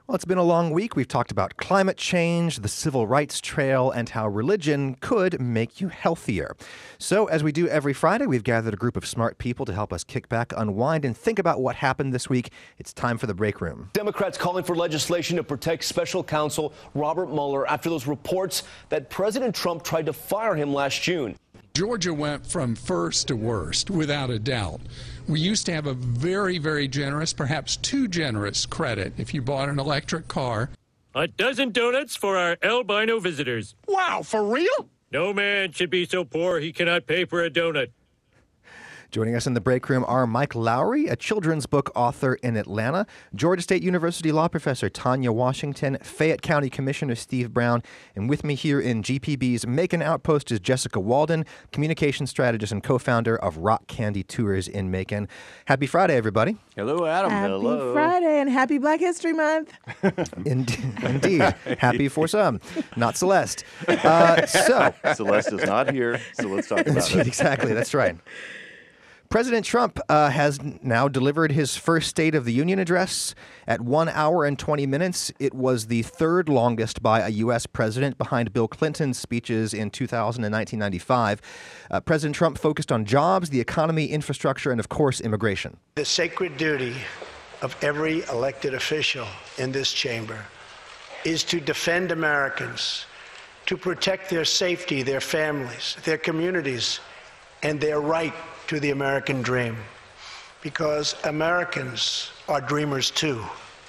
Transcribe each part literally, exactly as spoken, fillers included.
Well, it's been a long week. We've talked about climate change, the civil rights trail, and how religion could make you healthier. So, as we do every Friday, we've gathered a group of smart people to help us kick back, unwind, and think about what happened this week. It's time for the break room. Democrats calling for legislation to protect special counsel Robert Mueller after those reports that President Trump tried to fire him last June. Georgia went from first to worst, without a doubt. We used to have a very, very generous, perhaps too generous credit if you bought an electric car. A dozen donuts for our albino visitors. Wow, for real? No man should be so poor he cannot pay for a donut. Joining us in the break room are Mike Lowry, a children's book author in Atlanta, Georgia State University law professor Tanya Washington, Fayette County Commissioner Steve Brown, and with me here in G P B's Macon Outpost is Jessica Walden, communication strategist and co-founder of Rock Candy Tours in Macon. Happy Friday, everybody. Hello, Adam. Happy Hello. Friday and happy Black History Month. Indeed. Indeed. Happy for some, not Celeste. Uh, so Celeste is not here, so let's talk about it. Exactly, that's right. President Trump uh, has now delivered his first State of the Union address at one hour and twenty minutes. It was the third longest by a U S president behind Bill Clinton's speeches in two thousand and nineteen ninety-five. Uh, President Trump focused on jobs, the economy, infrastructure, and, of course, immigration. The sacred duty of every elected official in this chamber is to defend Americans, to protect their safety, their families, their communities, and their right to the American dream, because Americans are dreamers too.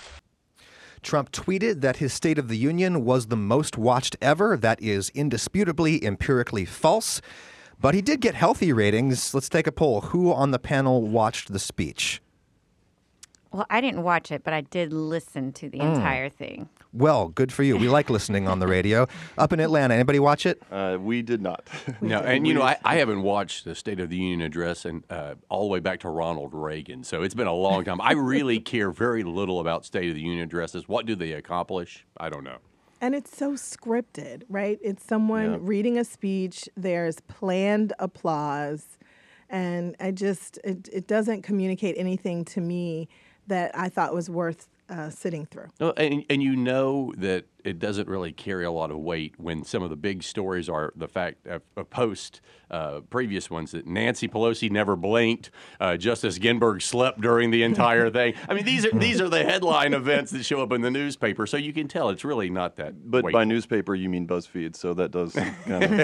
Trump tweeted that his State of the Union was the most watched ever. That is indisputably, empirically false. But he did get healthy ratings. Let's take a poll. Who on the panel watched the speech? Well, I didn't watch it, but I did listen to the Mm. entire thing. Well, good for you. We like listening on the radio. Up in Atlanta, anybody watch it? Uh, we did not. No, and you know, I, I haven't watched the State of the Union address and uh, all the way back to Ronald Reagan, so it's been a long time. I really care very little about State of the Union addresses. What do they accomplish? I don't know. And it's so scripted, right? It's someone Yeah. reading a speech. There's planned applause. And I just, it, it doesn't communicate anything to me that I thought was worth uh, sitting through. Well, and, and you know that it doesn't really carry a lot of weight when some of the big stories are the fact of, of post uh, previous ones that Nancy Pelosi never blinked, uh, Justice Ginsburg slept during the entire thing. I mean, these are these are the headline events that show up in the newspaper, so you can tell it's really not that. But weight. by newspaper, you mean BuzzFeed, so that does kind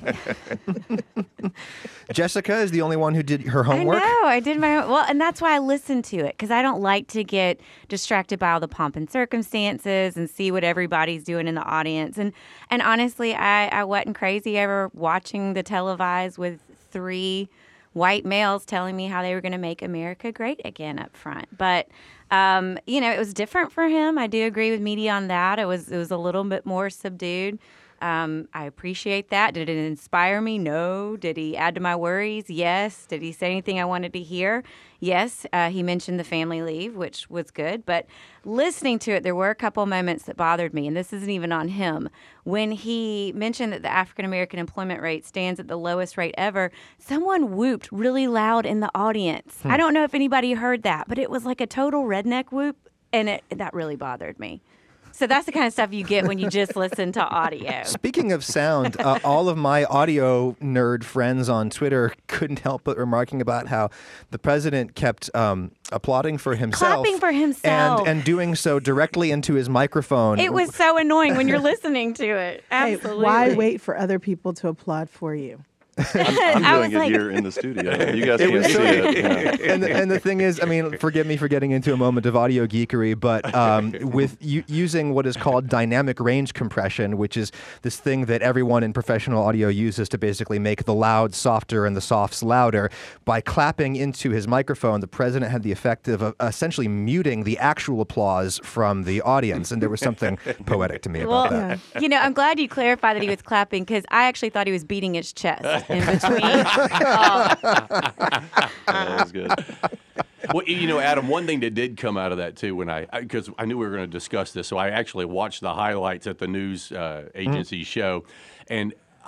of... Jessica is the only one who did her homework. I know. I did my well, and that's why I listened to it, because I don't like to get distracted by all the pomp and circumstances and see what everybody's doing in the audience. And and honestly, I, I wasn't crazy ever watching the televised with three white males telling me how they were going to make America great again up front. But um, you know, it was different for him. I do agree with media on that. It was it was a little bit more subdued. Um, I appreciate that. Did it inspire me? No. Did he add to my worries? Yes. Did he say anything I wanted to hear? Yes. Uh, he mentioned the family leave, which was good. But listening to it, there were a couple moments that bothered me, and this isn't even on him. When he mentioned that the African-American employment rate stands at the lowest rate ever, someone whooped really loud in the audience. Hmm. I don't know if anybody heard that, but it was like a total redneck whoop, and it, that really bothered me. So that's the kind of stuff you get when you just listen to audio. Speaking of sound, uh, all of my audio nerd friends on Twitter couldn't help but remarking about how the president kept um, applauding for himself. Clapping for himself. And, and doing so directly into his microphone. It was so annoying when you're listening to it. Absolutely. Hey, why wait for other people to applaud for you? I'm I doing was it like- here in the studio. You guys It can't was see so- it. Yeah. and, the, and the thing is, I mean, forgive me for getting into a moment of audio geekery, but um, with u- using what is called dynamic range compression, which is this thing that everyone in professional audio uses to basically make the louds softer and the softs louder, by clapping into his microphone, the president had the effect of uh, essentially muting the actual applause from the audience, and there was something poetic to me about Well, that. you know, I'm glad you clarified that he was clapping, because I actually thought he was beating his chest in between. Oh, That was good. Well, you know, Adam, one thing that did come out of that, too, when I, because I, I knew we were going to discuss this, so I actually watched the highlights at the news uh, agency show, and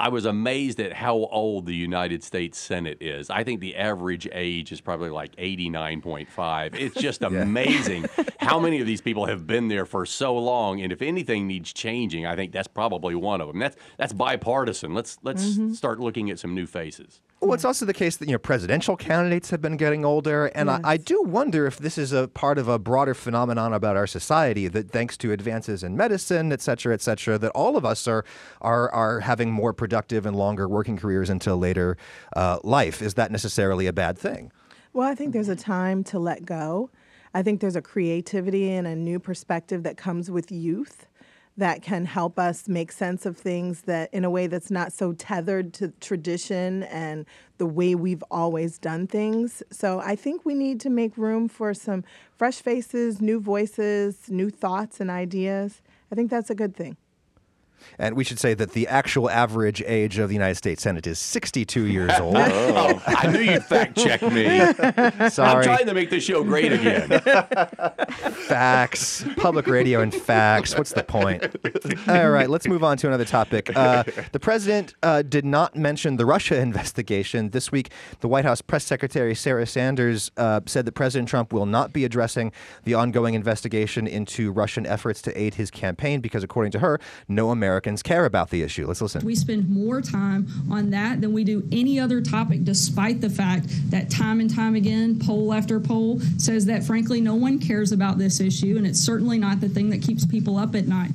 I was amazed at how old the United States Senate is. I think the average age is probably like eighty-nine point five. It's just amazing how many of these people have been there for so long. And if anything needs changing, I think that's probably one of them. That's that's bipartisan. Let's let's mm-hmm. start looking at some new faces. Well, it's also the case that, you know, presidential candidates have been getting older, and yes. I, I do wonder if this is a part of a broader phenomenon about our society that, thanks to advances in medicine, et cetera, et cetera, that all of us are are are having more productive and longer working careers into later uh, life. Is that necessarily a bad thing? Well, I think there's a time to let go. I think there's a creativity and a new perspective that comes with youth that can help us make sense of things that in a way that's not so tethered to tradition and the way we've always done things. So I think we need to make room for some fresh faces, new voices, new thoughts and ideas. I think that's a good thing. And we should say that the actual average age of the United States Senate is sixty-two years old. Oh, I knew you'd fact check me. Sorry. I'm trying to make this show great again. Facts. Public radio and facts. What's the point? All right, let's move on to another topic. Uh, the president uh, did not mention the Russia investigation. This week, the White House press secretary Sarah Sanders uh, said that President Trump will not be addressing the ongoing investigation into Russian efforts to aid his campaign because, according to her, no American Americans care about the issue. Let's listen. We spend more time on that than we do any other topic, despite the fact that time and time again, poll after poll says that, frankly, no one cares about this issue, and it's certainly not the thing that keeps people up at night.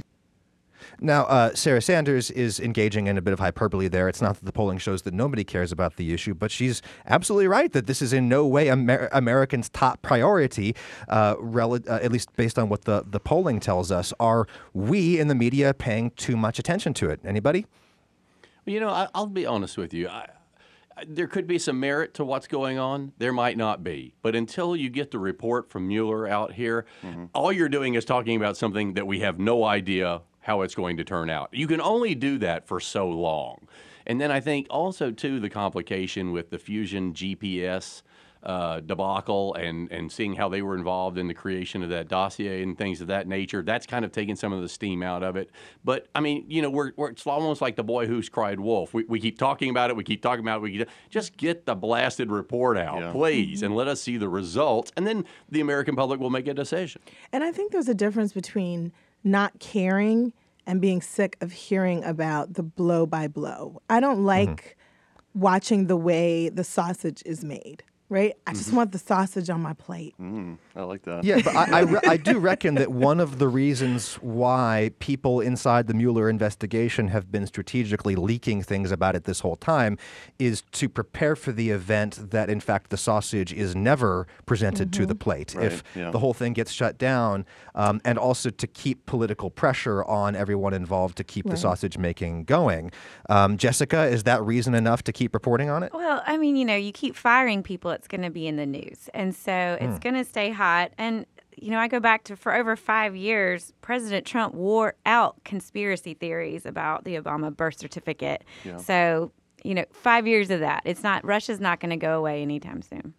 Now, uh, Sarah Sanders is engaging in a bit of hyperbole there. It's not that the polling shows that nobody cares about the issue, but she's absolutely right that this is in no way Amer- Americans' top priority, uh, rel- uh, at least based on what the, the polling tells us. Are we in the media paying too much attention to it? Anybody? Well, you know, I, I'll be honest with you. I, I, there could be some merit to what's going on. There might not be. But until you get the report from Mueller out here, mm-hmm. all you're doing is talking about something that we have no idea how it's going to turn out. You can only do that for so long. And then I think also, too, the complication with the Fusion G P S uh, debacle and, and seeing how they were involved in the creation of that dossier and things of that nature, that's kind of taken some of the steam out of it. But, I mean, you know, we're, we're it's almost like the boy who's cried wolf. We, we keep talking about it. We keep talking about it. We keep, just get the blasted report out, yeah. please, and let us see the results. And then the American public will make a decision. And I think there's a difference between not caring and being sick of hearing about the blow by blow. I don't like mm-hmm. watching the way the sausage is made, right? I just mm-hmm. want the sausage on my plate. Mm, I like that. Yeah, but I, I, re- I do reckon that one of the reasons why people inside the Mueller investigation have been strategically leaking things about it this whole time is to prepare for the event that, in fact, the sausage is never presented mm-hmm. to the plate. Right, if yeah. the whole thing gets shut down, um, and also to keep political pressure on everyone involved to keep right. the sausage making going. Um, Jessica, is that reason enough to keep reporting on it? Well, I mean, you know, you keep firing people, it's going to be in the news. And so it's mm. going to stay hot. And, you know, I go back to for over five years, President Trump wore out conspiracy theories about the Obama birth certificate. Yeah. So, you know, five years of that. It's not, Russia's not going to go away anytime soon.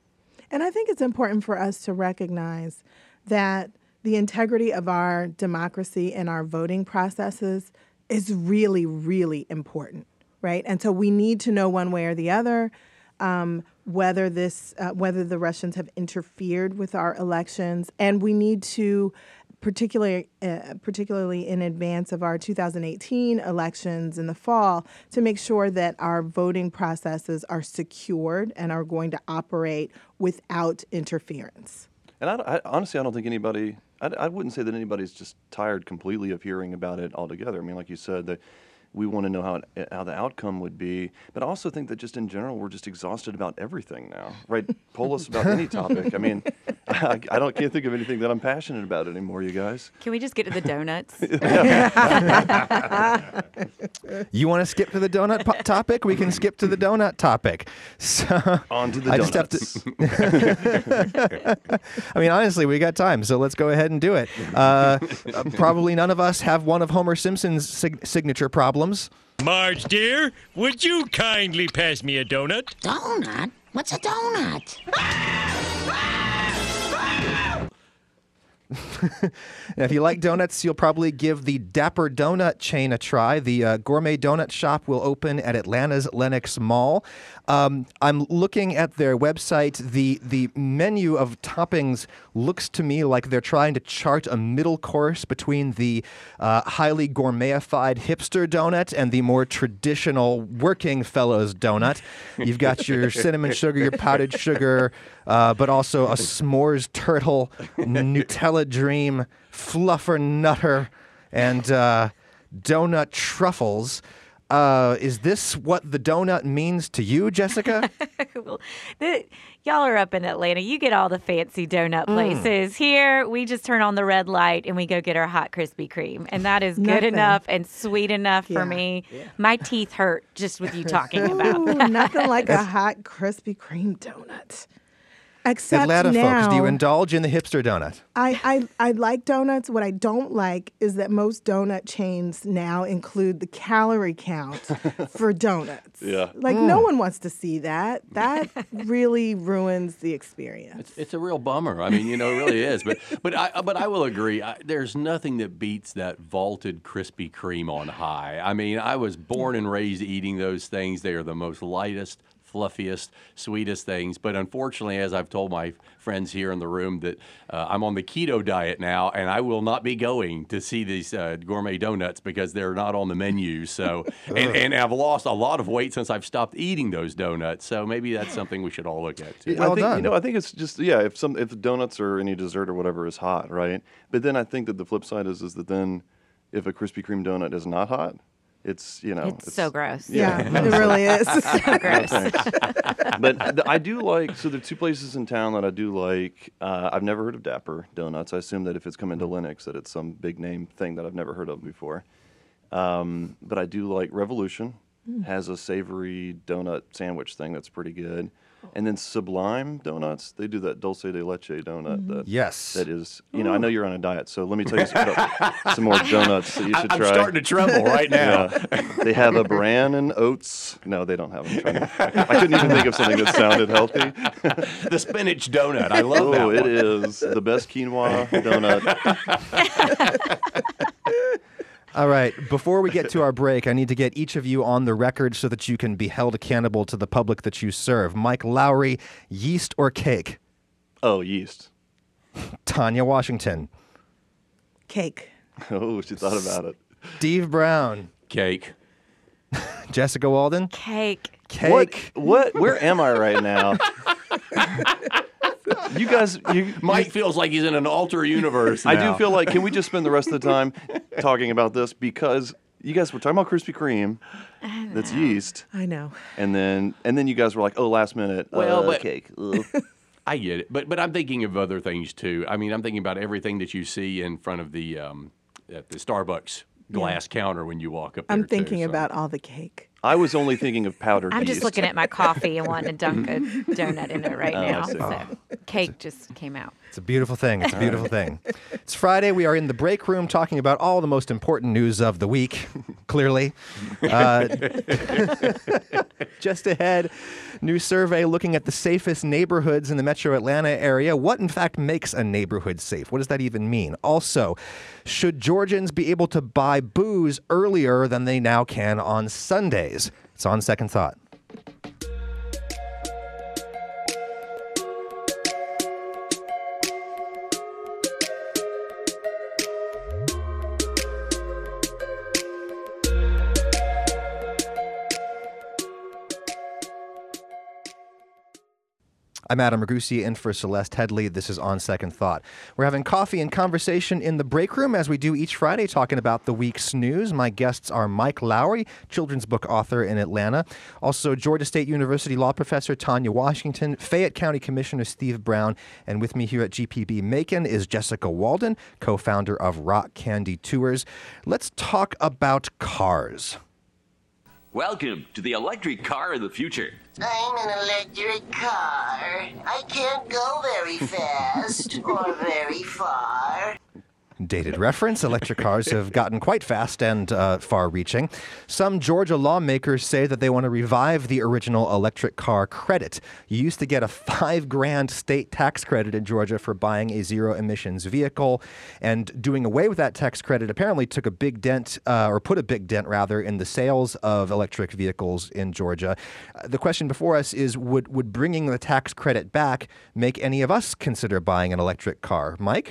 And I think it's important for us to recognize that the integrity of our democracy and our voting processes is really, really important, right? And so we need to know one way or the other um, whether this, uh, whether the Russians have interfered with our elections, and we need to, particularly, uh, particularly in advance of our two thousand eighteen elections in the fall, to make sure that our voting processes are secured and are going to operate without interference. And I, I, honestly, I don't think anybody, I, I wouldn't say that anybody's just tired completely of hearing about it altogether. I mean, like you said, that we want to know how it, how the outcome would be. But I also think that just in general, we're just exhausted about everything now, right? Poll us about any topic. I mean, I, I don't can't think of anything that I'm passionate about anymore, you guys. Can we just get to the donuts? You want to skip to the donut po- topic? We can skip to the donut topic. So, On to the I donuts. Just have to I mean, honestly, we got time, so let's go ahead and do it. Uh, uh, probably none of us have one of Homer Simpson's sig- signature problems. Marge, dear, would you kindly pass me a donut? Donut? What's a donut? Now, if you like donuts, you'll probably give the Dapper Donut chain a try. The uh, gourmet donut shop will open at Atlanta's Lenox Mall. Um, I'm looking at their website. The the menu of toppings looks to me like they're trying to chart a middle course between the uh, highly gourmetified hipster donut and the more traditional working fellows donut. You've got your cinnamon sugar, your powdered sugar, uh, but also a s'mores turtle, Nutella Dream, Fluffer Nutter, and uh, donut truffles. Uh, is this what the donut means to you, Jessica? Well, the, y'all are up in Atlanta. You get all the fancy donut places. Mm. Here, we just turn on the red light and we go get our hot Krispy Kreme. And that is good nothing. enough and sweet enough yeah. for me. Yeah. My teeth hurt just with you talking about Ooh, that. Nothing like a hot Krispy Kreme donut. Except Atlanta now, folks, do you indulge in the hipster donut? I, I, I like donuts. What I don't like is that most donut chains now include the calorie count for donuts. Yeah. Like, mm. no one wants to see that. That really ruins the experience. It's, it's a real bummer. I mean, you know, it really is. But but I but I will agree. I, there's nothing that beats that vaulted Krispy Kreme on high. I mean, I was born and raised eating those things. They are the most lightest, fluffiest, sweetest things. But unfortunately, as I've told my friends here in the room, that uh, I'm on the keto diet now, and I will not be going to see these uh, gourmet donuts because they're not on the menu. So, and, and I've lost a lot of weight since I've stopped eating those donuts. So maybe that's something we should all look at too. Well I think, done. You know, I think it's just yeah. If some if donuts or any dessert or whatever is hot, right? But then I think that the flip side is is that then if a Krispy Kreme donut is not hot, it's, you know. It's, it's so gross. Yeah, yeah it really is. So gross. But I do like, so there are two places in town that I do like. Uh, I've never heard of Dapper Donuts. I assume that if it's coming to Lenox that it's some big name thing that I've never heard of before. Um, but I do like Revolution. Mm. Has a savory donut sandwich thing that's pretty good. And then Sublime Donuts, they do that dulce de leche donut. Mm-hmm. That, yes. That is, you know, Ooh. I know you're on a diet, so let me tell you some, some more donuts that you should I'm try. I'm starting to tremble right now. Yeah. They have a bran and oats. No, they don't have them. I couldn't even think of something that sounded healthy. The spinach donut. I love oh, that Oh, it one. is the best quinoa donut. All right, before we get to our break, I need to get each of you on the record so that you can be held accountable to the public that you serve. Mike Lowry, yeast or cake? Oh, yeast. Tanya Washington. Cake. Oh, she thought about it. Steve Brown. Cake. Jessica Walden. Cake. Cake. What? What? Where am I right now? You guys, you, Mike you, feels like he's in an alter universe now. I do feel like, can we just spend the rest of the time talking about this? Because you guys were talking about Krispy Kreme, that's yeast. I know. And then and then you guys were like, oh, last minute, well, uh, but, cake. I get it. But but I'm thinking of other things, too. I mean, I'm thinking about everything that you see in front of the, um, at the Starbucks glass yeah. counter when you walk up there, I'm thinking too, so. about all the cake. I was only thinking of powdered I'm yeast. just looking at my coffee and wanting to dunk a donut in it right oh, now. So cake just came out. It's a beautiful thing. It's a beautiful thing. It's Friday. We are in the break room talking about all the most important news of the week, clearly. Uh, just ahead, new survey looking at the safest neighborhoods in the metro Atlanta area. What, in fact, makes a neighborhood safe? What does that even mean? Also, should Georgians be able to buy booze earlier than they now can on Sundays? It's on Second Thought. I'm Adam Ragusi in for Celeste Headley. This is On Second Thought. We're having coffee and conversation in the break room as we do each Friday, talking about the week's news. My guests are Mike Lowry, children's book author in Atlanta, also Georgia State University law professor Tanya Washington, Fayette County Commissioner Steve Brown, and with me here at G P B Macon is Jessica Walden, co-founder of Rock Candy Tours. Let's talk about cars. Welcome to the electric car of the future. I'm an electric car. I can't go very fast or very far. Dated reference. Electric cars have gotten quite fast and uh, far-reaching. Some Georgia lawmakers say that they want to revive the original electric car credit. You used to get a five grand state tax credit in Georgia for buying a zero-emissions vehicle, and doing away with that tax credit apparently took a big dent, uh, or put a big dent rather, in the sales of electric vehicles in Georgia. Uh, the question before us is, would would bringing the tax credit back make any of us consider buying an electric car? Mike?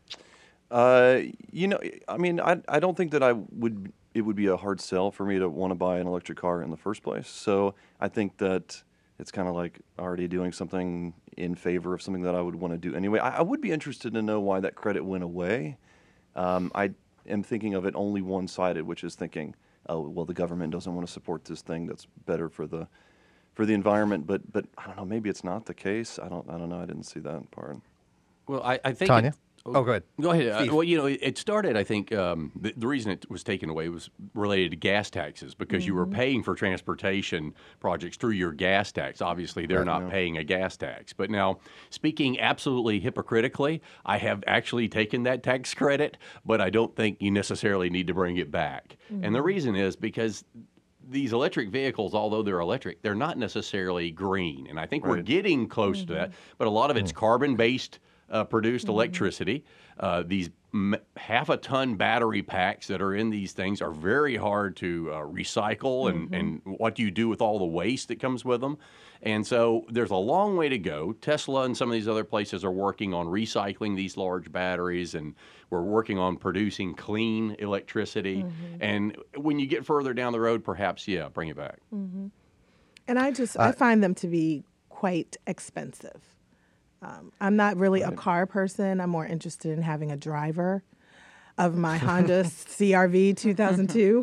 Uh, you know, I mean, I I don't think that I would. It would be a hard sell for me to want to buy an electric car in the first place. So I think that it's kind of like already doing something in favor of something that I would want to do anyway. I, I would be interested to know why that credit went away. Um, I am thinking of it only one-sided, which is thinking, oh, well, the government doesn't want to support this thing that's better for the for the environment. But but I don't know. Maybe it's not the case. I don't I don't know. I didn't see that part. Well, I, I think Tanya? It, Oh, go ahead. Go ahead. Uh, Steve. well, you know, it, it started, I think, um, the, the reason it was taken away was related to gas taxes, because you were paying for transportation projects through your gas tax. Obviously, they're Right, not yeah. paying a gas tax. But now, speaking absolutely hypocritically, I have actually taken that tax credit, but I don't think you necessarily need to bring it back. And the reason is because these electric vehicles, although they're electric, they're not necessarily green. And I think we're Right. getting close to that, but a lot of it's carbon-based Uh, produced electricity. Uh, these m- half a ton battery packs that are in these things are very hard to uh, recycle, and, and what do you do with all the waste that comes with them? And so there's a long way to go. Tesla and some of these other places are working on recycling these large batteries, and we're working on producing clean electricity. And when you get further down the road, perhaps, yeah, bring it back. And I just I find them to be quite expensive. Um, I'm not really a car person. I'm more interested in having a driver of my Honda C R V two thousand two.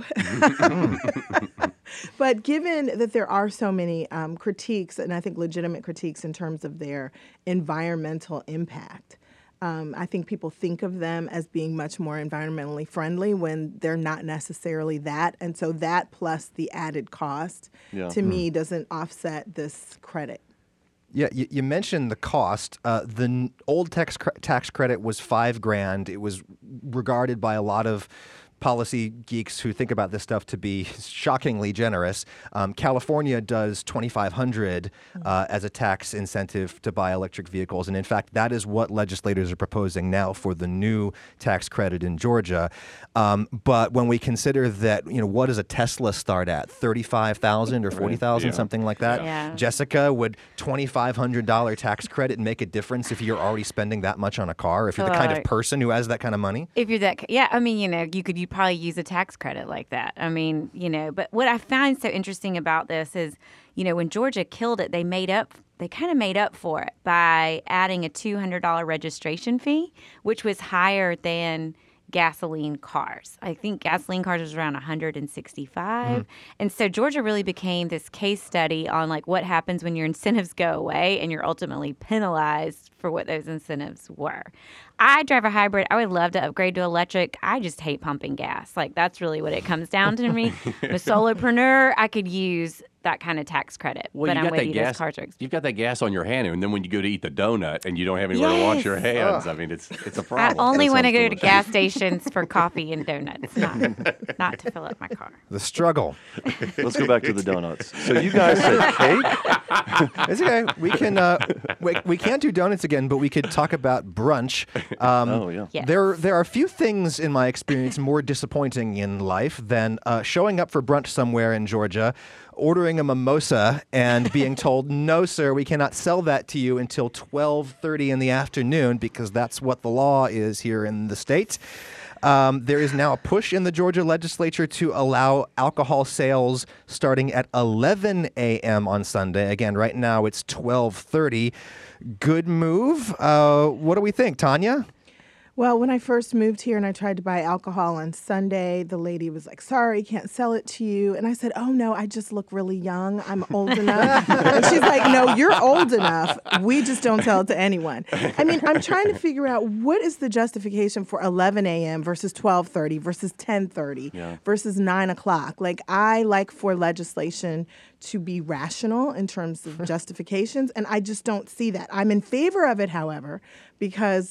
But given that there are so many um, critiques, and I think legitimate critiques in terms of their environmental impact, um, I think people think of them as being much more environmentally friendly when they're not necessarily that. And so that plus the added cost, Yeah. to me, doesn't offset this credit. Yeah, you, you mentioned the cost. Uh, the n- old tax cre- tax credit was five grand. It was regarded by a lot of policy geeks who think about this stuff to be shockingly generous. Um, California does twenty-five hundred uh, as a tax incentive to buy electric vehicles, and in fact, that is what legislators are proposing now for the new tax credit in Georgia. Um, but when we consider that, you know, what does a Tesla start at? thirty-five thousand or forty thousand, Yeah. something like that. Yeah. Jessica, would twenty-five hundred dollars tax credit make a difference if you're already spending that much on a car? If you're the kind Uh, of person who has that kind of money? If you're that, yeah, I mean, you know, you could you probably use a tax credit like that. I mean, you know, but what I find so interesting about this is, you know, when Georgia killed it, they made up, they kind of made up for it by adding a two hundred dollars registration fee, which was higher than gasoline cars. I think gasoline cars was around one hundred sixty-five. And so Georgia really became this case study on like what happens when your incentives go away and you're ultimately penalized for what those incentives were. I drive a hybrid. I would love to upgrade to electric. I just hate pumping gas. Like that's really what it comes down to me. I'm a solopreneur. I could use that kind of tax credit, Well, but you I'm got with that you. gas. Those cars are expensive. You've got that gas on your hand, and then when you go to eat the donut and you don't have anywhere to wash your Yes. hands, I mean, it's it's a I problem. only That want to sounds go to delicious. gas stations for coffee and donuts, not not to fill up my car. The struggle. Let's go back to the donuts. So you guys said cake? It's okay. We can uh, we, we can't do donuts again, but we could talk about brunch. Um, Oh, yeah. Yes. There there are few things in my experience more disappointing in life than uh, showing up for brunch somewhere in Georgia, ordering a mimosa, and being told, "No, sir, we cannot sell that to you until twelve thirty in the afternoon because that's what the law is here in the state." Um, there is now a push in the Georgia legislature to allow alcohol sales starting at eleven a.m. on Sunday. Again, right now it's twelve thirty. Good move. Uh, what do we think, Tanya? Well, when I first moved here and I tried to buy alcohol on Sunday, the lady was like, sorry, can't sell it to you. And I said, oh, no, I just look really young. I'm old enough. And she's like, no, you're old enough. We just don't sell it to anyone. I mean, I'm trying to figure out what is the justification for eleven a.m. versus twelve thirty versus ten thirty Yeah. versus nine o'clock. Like, I like for legislation to be rational in terms of justifications, and I just don't see that. I'm in favor of it, however, because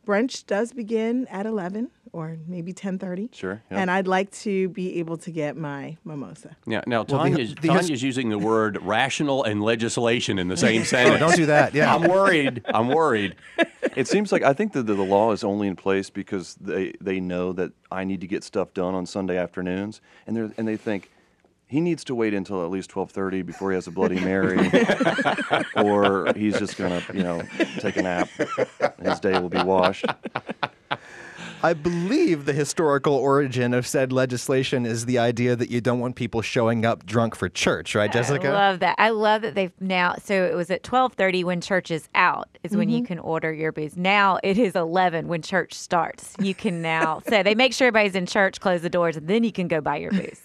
brunch does begin at eleven or maybe ten thirty. Sure. Yeah. And I'd like to be able to get my mimosa. Yeah. Now, Well, the- Tanya's, the- Tanya's using the word rational and legislation in the same sentence. Oh, don't do that. Yeah. I'm worried. I'm worried. It seems like I think that the, the law is only in place because they, they know that I need to get stuff done on Sunday afternoons, and they and they think he needs to wait until at least twelve thirty before he has a Bloody Mary, or he's just gonna you know take a nap. And his day will be washed. I believe the historical origin of said legislation is the idea that you don't want people showing up drunk for church, right, Jessica? I love that. I love that they've now, so it was at twelve thirty when church is out is Mm-hmm. when you can order your booze. Now it is eleven when church starts. You can now, so they make sure everybody's in church, close the doors, and then you can go buy your booze.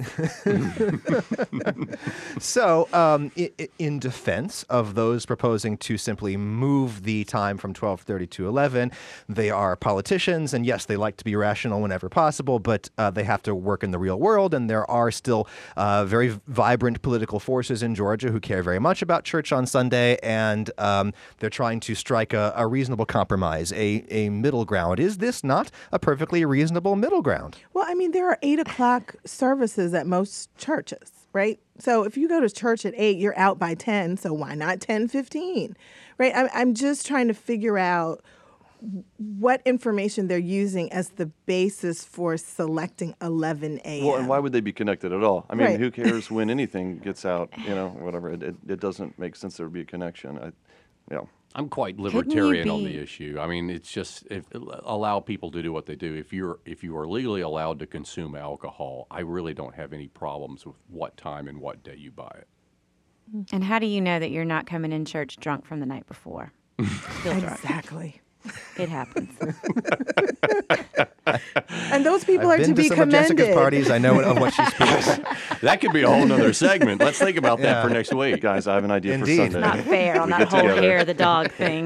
So, um, i- i- in defense of those proposing to simply move the time from twelve thirty to eleven, they are politicians, and yes, they like to be rational whenever possible, but uh, they have to work in the real world, and there are still uh, very vibrant political forces in Georgia who care very much about church on Sunday, and um, they're trying to strike a, a reasonable compromise, a, a middle ground. Is this not a perfectly reasonable middle ground? Well, I mean, there are eight o'clock services at most churches, right? So if you go to church at eight, you're out by ten. So why not ten fifteen, right? I'm, I'm just trying to figure out what information they're using as the basis for selecting eleven a.m. Well, and why would they be connected at all? I mean, Right. who cares when anything gets out? You know, whatever. It, it, it doesn't make sense there would be a connection. I, yeah. I'm quite you libertarian on the be- issue. I mean, it's just if, allow people to do what they do. If you're if you are legally allowed to consume alcohol, I really don't have any problems with what time and what day you buy it. And how do you know that you're not coming in church drunk from the night before? Still drunk. Exactly. It happens. And those people I've are been to be some commended. of Jessica's parties. I know of what she speaks. That could be a whole nother segment. Let's think about that Yeah. for next week. Guys, I have an idea Indeed. for Sunday. Not fair on We that get whole together. hair of the dog thing.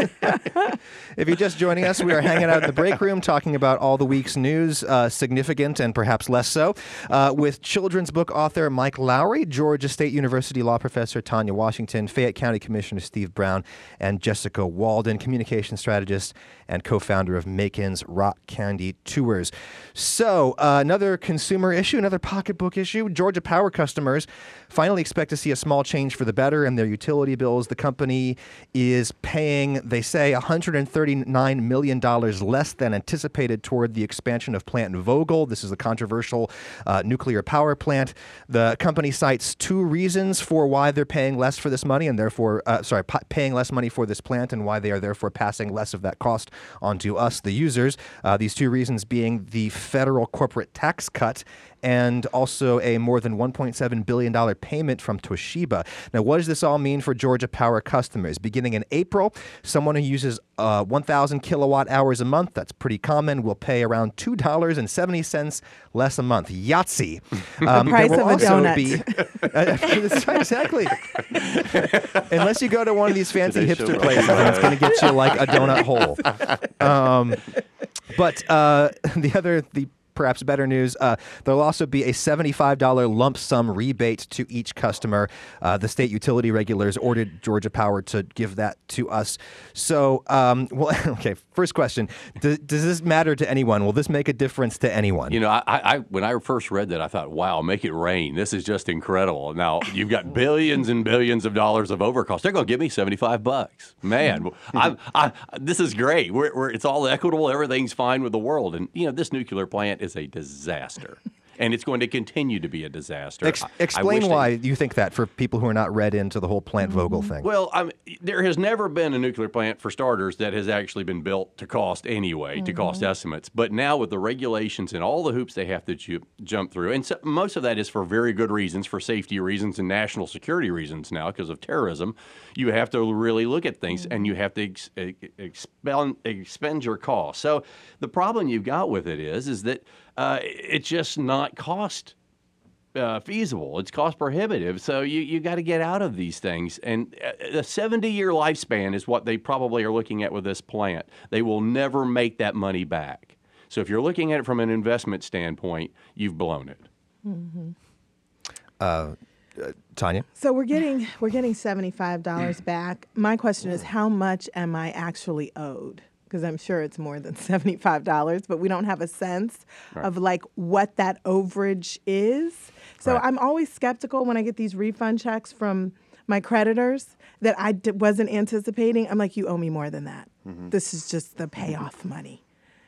If you're just joining us, we are hanging out in the break room talking about all the week's news, uh, significant and perhaps less so, uh, with children's book author Mike Lowry, Georgia State University law professor Tanya Washington, Fayette County Commissioner Steve Brown, and Jessica Walden, communication strategist and co-founder of Macon's Rock Candy Tours. So, uh, another consumer issue, another pocketbook issue. Georgia Power customers finally expect to see a small change for the better in their utility bills. The company is paying, they say, one hundred thirty-nine million dollars less than anticipated toward the expansion of Plant Vogtle. This is a controversial uh, nuclear power plant. The company cites two reasons for why they're paying less for this money and therefore, uh, sorry, p- paying less money for this plant and why they are therefore passing less of that cost onto us, the users. Uh, these two reasons being the federal corporate tax cut and also a more than one point seven billion dollars payment from Toshiba. Now, what does this all mean for Georgia Power customers? Beginning in April, someone who uses uh, one thousand kilowatt hours a month, that's pretty common, will pay around two dollars and seventy cents less a month. Yahtzee. Um, price there will of a also donut. be- That's right, exactly. Unless you go to one of these fancy Today's show hipster brought places, to you and it's by- going to get you like a donut hole. Um, but uh, the other, the perhaps better news, uh, there'll also be a seventy-five dollars lump sum rebate to each customer. Uh, the state utility regulators ordered Georgia Power to give that to us. So, um, well, okay, first question. Does, does this matter to anyone? Will this make a difference to anyone? You know, I, I when I first read that, I thought, "Wow, make it rain! This is just incredible." Now you've got billions and billions of dollars of overcost. They're going to give me seventy-five bucks, man. I, I, this is great. We're, we're, it's all equitable. Everything's fine with the world, and you know, this nuclear plant is a disaster, and it's going to continue to be a disaster. Ex- I- I explain wish why they- you think that for people who are not read into the whole Plant Vogtle thing. Well, I mean, there has never been a nuclear plant, for starters, that has actually been built to cost anyway, to cost estimates. But now with the regulations and all the hoops they have to ju- jump through, and so, most of that is for very good reasons, for safety reasons and national security reasons now because of terrorism, you have to really look at things and you have to ex- ex- expend, expend your costs. So the problem you've got with it is, is that uh, it's just not cost Uh, feasible. It's cost prohibitive. So you, you got to get out of these things. And a seventy-year lifespan is what they probably are looking at with this plant. They will never make that money back. So if you're looking at it from an investment standpoint, you've blown it. Mm-hmm. Uh, uh, Tanya? So we're getting we're getting seventy-five dollars back. My question is, how much am I actually owed? because I'm sure it's more than seventy-five dollars, but we don't have a sense Right. of like what that overage is. So Right. I'm always skeptical when I get these refund checks from my creditors that I d- wasn't anticipating. I'm like, you owe me more than that. Mm-hmm. This is just the payoff money.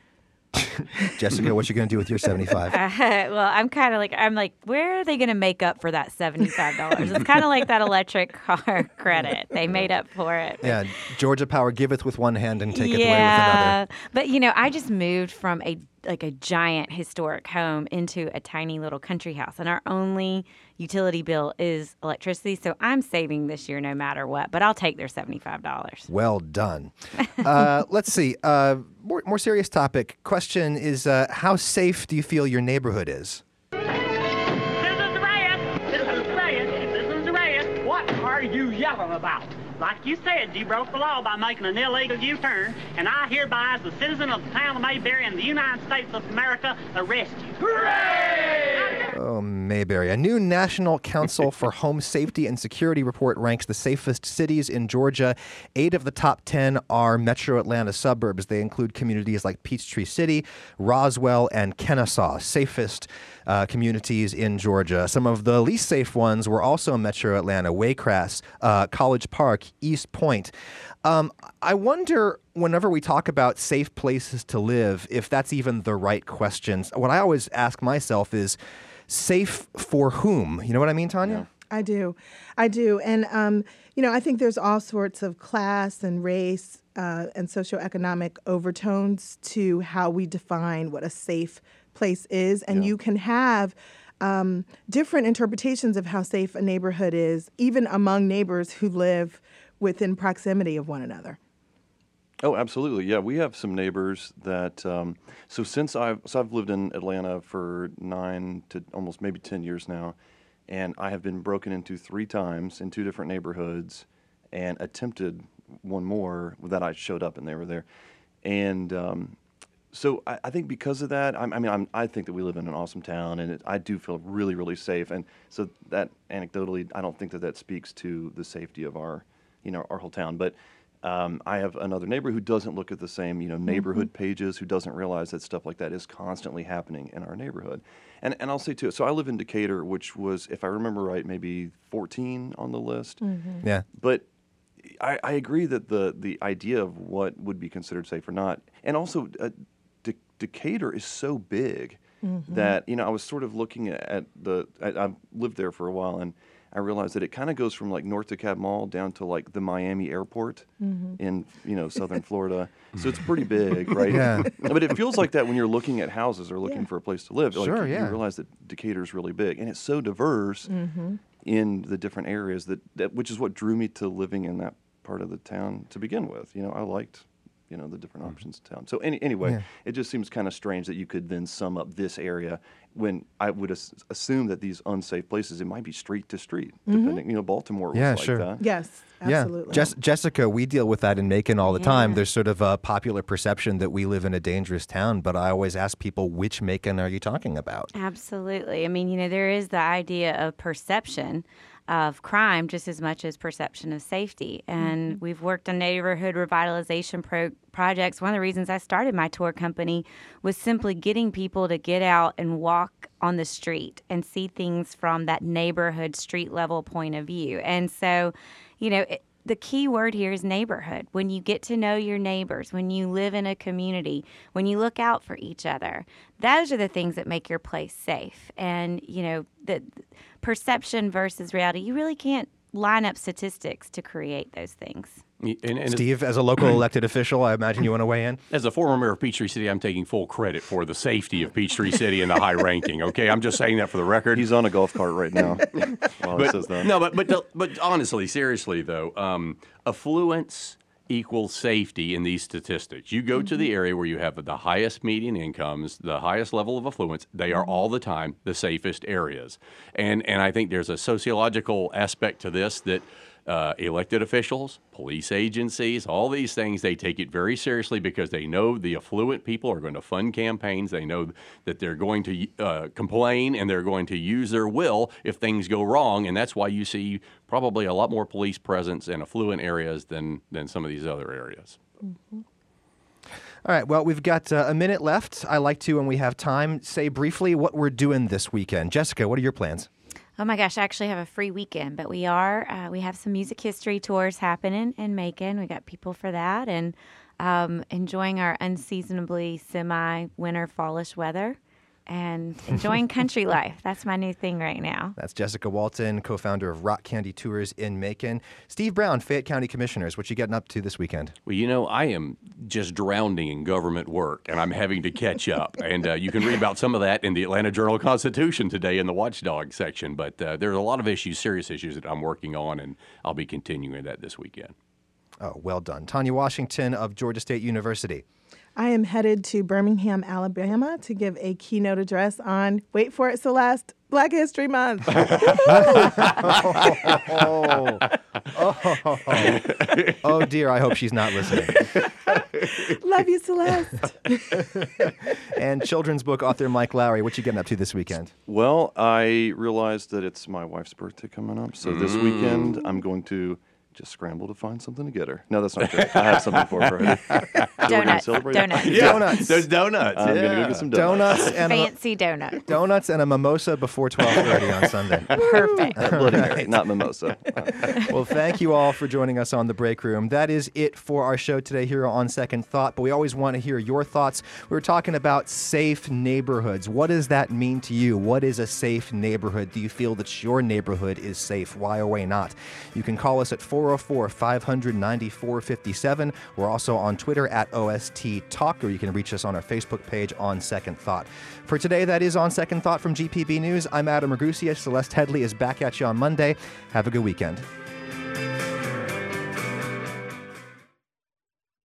Jessica, what you going to do with your seventy-five? Uh, well, I'm kind of like, I'm like, where are they going to make up for that seventy-five dollars? It's kind of like that electric car credit. They made up for it. Yeah, Georgia Power giveth with one hand and taketh away with Yeah, another. but you know, I just moved from a like a giant historic home into a tiny little country house, and our only utility bill is electricity. So I'm saving this year no matter what. But I'll take their seventy-five dollars. Well done. Uh, let's see. Uh, more, more serious topic. Question is, uh, how safe do you feel your neighborhood is? Citizens arrest! Citizens arrest! Citizens arrest! What are you yelling about? Like you said, you broke the law by making an illegal U-turn, and I hereby, as a citizen of the town of Mayberry in the United States of America, arrest you. Hooray! Oh, Mayberry. A new National Council for Home Safety and Security report ranks the safest cities in Georgia. Eight of the top ten are metro Atlanta suburbs. They include communities like Peachtree City, Roswell, and Kennesaw, safest uh, communities in Georgia. Some of the least safe ones were also metro Atlanta, Waycrass, uh, College Park, East Point. Um, I wonder, whenever we talk about safe places to live, if that's even the right question. What I always ask myself is, safe for whom? You know what I mean, Tanya? I do. I do. And, um, you know, I think there's all sorts of class and race uh, and socioeconomic overtones to how we define what a safe place is. And Yeah. you can have um, different interpretations of how safe a neighborhood is, even among neighbors who live within proximity of one another. Oh, absolutely. Yeah, we have some neighbors that. Um, so since I've so I've lived in Atlanta for nine to almost maybe ten years now, and I have been broken into three times in two different neighborhoods, and attempted one more that I showed up and they were there, and um, so I, I think because of that, I'm, I mean, I'm, I think that we live in an awesome town, and it, I do feel really, really safe, and so that anecdotally, I don't think that that speaks to the safety of our, you know, our whole town, but. Um, I have another neighbor who doesn't look at the same, you know, neighborhood mm-hmm. pages, who doesn't realize that stuff like that is constantly happening in our neighborhood. And and I'll say too, so I live in Decatur, which was, if I remember right, maybe fourteen on the list. Mm-hmm. Yeah. But I, I agree that the the idea of what would be considered safe or not, and also uh, De- Decatur is so big mm-hmm. that, you know, I was sort of looking at, at the, I, I've lived there for a while, and I realized that it kind of goes from like North DeKalb Mall down to like the Miami airport mm-hmm. in, you know, southern Florida. So it's pretty big, right? Yeah. But it feels like that when you're looking at houses or looking yeah. for a place to live. Like, Sure, you, yeah. you realize that Decatur's really big, and it's so diverse Mm-hmm. in the different areas that, that, which is what drew me to living in that part of the town to begin with. You know, I liked, you know, the different options in town. So any, anyway, Yeah. it just seems kind of strange that you could then sum up this area when I would as- assume that these unsafe places, it might be street to street, depending, you know, Baltimore was Yeah, like sure. that. Yes, absolutely. Yeah. Jess- Jessica, we deal with that in Macon all the time. Yeah. There's sort of a popular perception that we live in a dangerous town, but I always ask people, which Macon are you talking about? Absolutely. I mean, you know, there is the idea of perception of crime just as much as perception of safety. And mm-hmm. we've worked on neighborhood revitalization pro- projects. One of the reasons I started my tour company was simply getting people to get out and walk on the street and see things from that neighborhood street level point of view. And so, you know, it, the key word here is neighborhood. When you get to know your neighbors, when you live in a community, when you look out for each other, those are the things that make your place safe. And, you know, the, the perception versus reality, you really can't line up statistics to create those things. And, and Steve, as a local elected official, I imagine you want to weigh in? As a former mayor of Peachtree City, I'm taking full credit for the safety of Peachtree City and the high ranking, okay? I'm just saying that for the record. He's on a golf cart right now while he but, says that. No, but, but, but honestly, seriously, though, um, affluence equals safety in these statistics. You go mm-hmm. to the area where you have the highest median incomes, the highest level of affluence, they are all the time the safest areas. And, and I think there's a sociological aspect to this that Uh, elected officials, police agencies, all these things, they take it very seriously because they know the affluent people are going to fund campaigns. They know that they're going to uh, complain and they're going to use their will if things go wrong. And that's why you see probably a lot more police presence in affluent areas than, than some of these other areas. Mm-hmm. All right, well, we've got uh, a minute left. I like to, when we have time, say briefly what we're doing this weekend. Jessica, what are your plans? Oh my gosh, I actually have a free weekend, but we are, uh, we have some music history tours happening in Macon. We got people for that, and um, enjoying our unseasonably semi-winter fallish weather. And enjoying country life. That's my new thing right now. That's Jessica Walton, co-founder of Rock Candy Tours in Macon. Steve Brown, Fayette County Commissioners. What you getting up to this weekend? Well, you know, I am just drowning in government work, and I'm having to catch up. and uh, you can read about some of that in the Atlanta Journal-Constitution today in the Watchdog section. But uh, there are a lot of issues, serious issues that I'm working on, and I'll be continuing that this weekend. Oh, well done. Tanya Washington of Georgia State University. I am headed to Birmingham, Alabama to give a keynote address on, wait for it, Celeste, Black History Month. oh. Oh. Oh, dear, I hope she's not listening. Love you, Celeste. And children's book author Mike Lowry, what you getting up to this weekend? Well, I realized that it's my wife's birthday coming up, so mm. this weekend I'm going to just scramble to find something to get her. No, that's not true. I have something for her already. Donuts. Donuts. Yeah, donuts. There's donuts. I'm yeah. going to go get some donuts. Donuts and Fancy a, donuts. Donuts and a mimosa before twelve thirty on Sunday. Perfect. Uh, Bloody Mary, not mimosa. Well, thank you all for joining us on The Break Room. That is it for our show today here on Second Thought, but we always want to hear your thoughts. We were talking about safe neighborhoods. What does that mean to you? What is a safe neighborhood? Do you feel that your neighborhood is safe? Why or why not? You can call us at four oh four, five hundred, ninety-four fifty-seven. We're also on Twitter at O S T Talk, or you can reach us on our Facebook page on Second Thought. For today, that is On Second Thought from G P B News. I'm Adam Ragusia. Celeste Headley is back at you on Monday. Have a good weekend.